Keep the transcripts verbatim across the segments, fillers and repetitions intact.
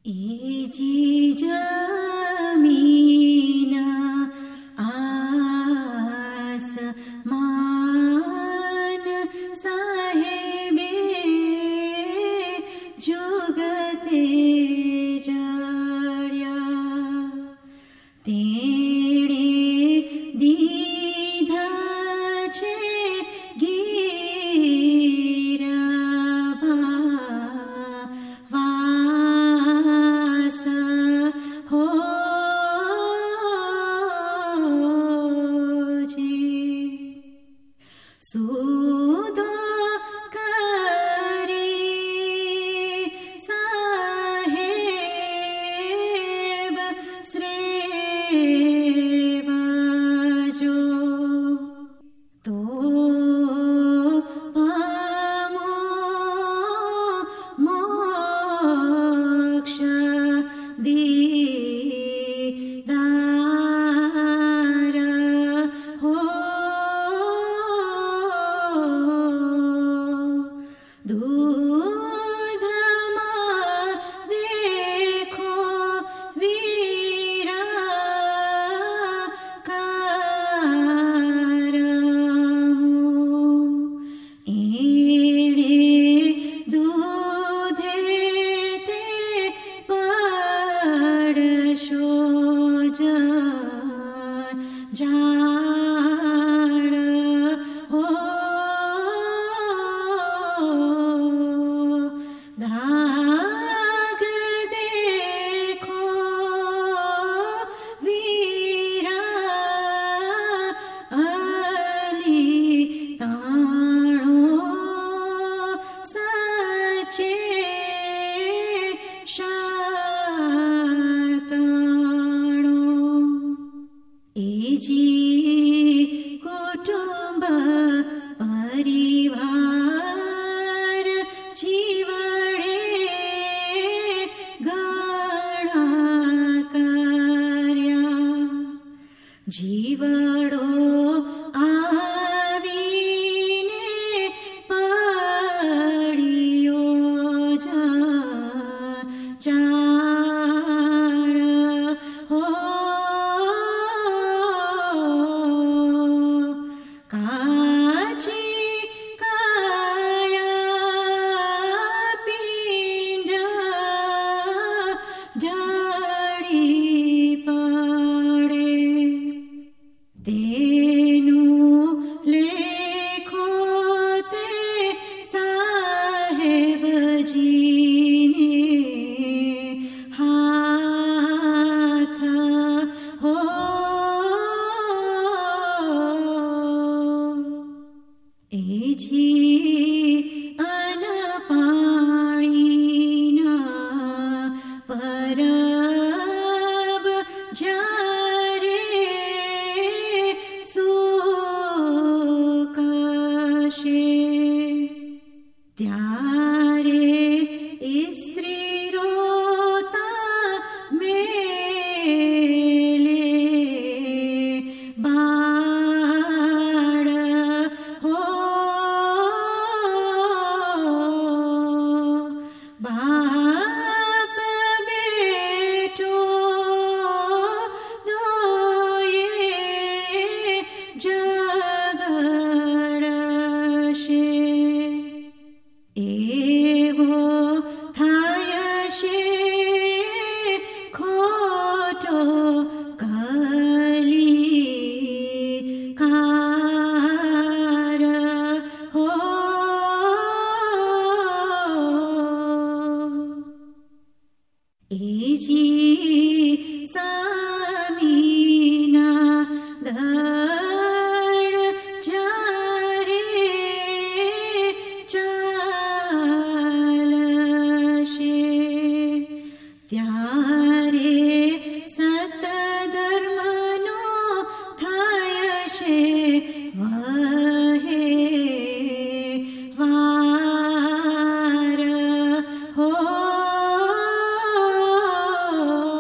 એજી જમીના આસમાન સાહેબે જુગતે જડ્યા તેણે દીધા છે સુધો કરી સાહેબ શ્રેવાજો તો પામો મોક્ષ દીદાર હો દૂધમાં દેખો વીરા કારમું એણે દૂધે તે પડશો જાળ હો धाग देखो वीरा अली ताणो सचे शाताणो एजी कुटुंब परिवार जीवड़े घણા કર્યા જીવડો આવીને પડ્યો જાળ હો કાચી ઢળી પડે તેનું લેખો તે સાહેબજીને હાથ હો એજી અન પાણીના પરબ જ્યારે સુકશે ત્યારે સ્ત્રી રોતા મેલે બાળ હો બાપ બેટો દોયે ઝઘડશે એવો થાય છે ખોટો કલીકાર હો એજી સામીના ધડ જ્યારે ચાલશે ત્યારે સત ધર્મનો થાય છે વહે વાર હો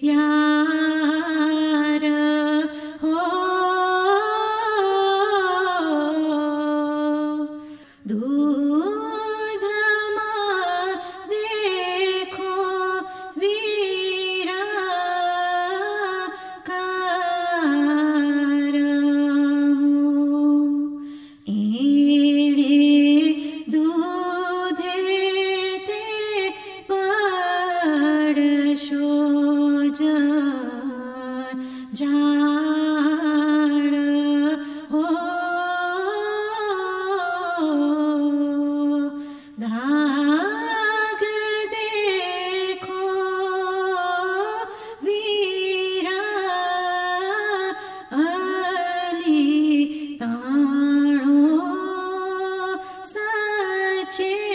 प्यार हो दूधમાં देखो वीरा कारमो एणे दूधे ते पड़शो जाड़ हो दाग देखो वीरा अली ताणो सचे